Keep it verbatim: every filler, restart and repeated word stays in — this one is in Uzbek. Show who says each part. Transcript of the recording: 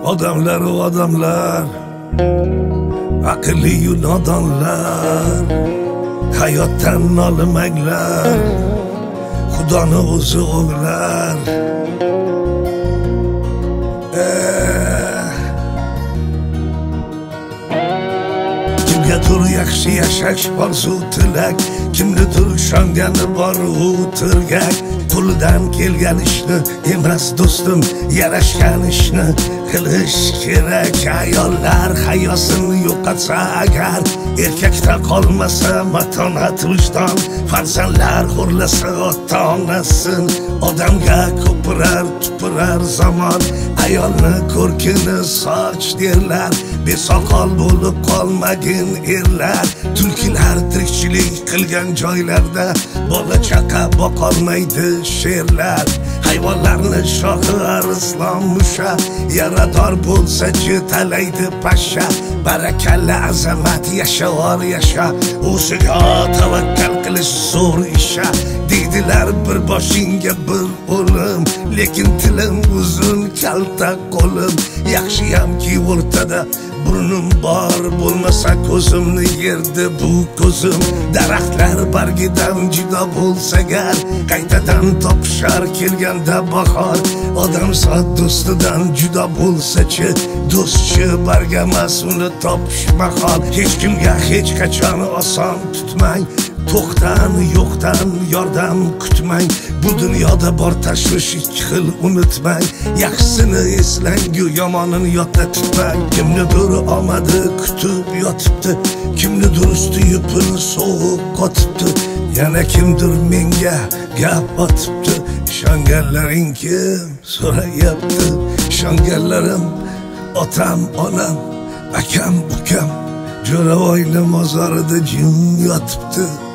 Speaker 1: Odamlar o odamlar, aqlli-yu nodonlar, hayotdan nolmanglar, Xudoni o'zi o'g'lar. Kimgadir yaxshi yashash orzu tilak, kimnidir ishongani bor u tirgak. Qo'lidan kelgan ishni emas do'stim, yarashgan ishni qilish kerak. Ayollar hayosini yo'qotsa agar, erkakda qolmasa matonat vijdon, farzandlar xo'rlasa ota-onasin, odamga ko'pirar tupurar zamon. Ayolni ko'rkini soch derlar, besoqol bo'lib qolmagin erlar. Tulkilar tirikchilik qilgan joylarda bola chaqa boqolmaydi sherlar. Hayvonlarni shohi Arslon musha, yarador bo'lsa-chi talaydi pasha. Barakalla azamat yashavor yasha, o'ziga tavakkal qilish zo'r isha. Deydilar bir boshingga bir o'lim, lekin tilim uzun kalta qo'lim. Yaxshiyamki o'rtada burnim bor, bo'lmasa ko'zimni yerdi bu ko'zim. Daraxtlar bargidan judo bo'lsa gar, qaytadan topishar kelganda bahor. Odam zot do'stidan judo bo'lsa-chi, do'stchi bargamas uni topish mahol. Hech kimga hech qachon oson tutmang, to'xtan yo'qdan yordam kutmang. Bu dunyoda bor tashvish ikki xil unutmang. Yaxshisini eslang-yu yomonini yodda tutmang. Kimnidir omadi kutib yotibdi, kimnidir usti yupini sovuq qotibdi, yana kimdir menga gap otibdi. Ishonganlaring kim so'rayapti, ishonganlarim otam onam akam ukam. Jo'ravoyni mozorida jim yotibdi.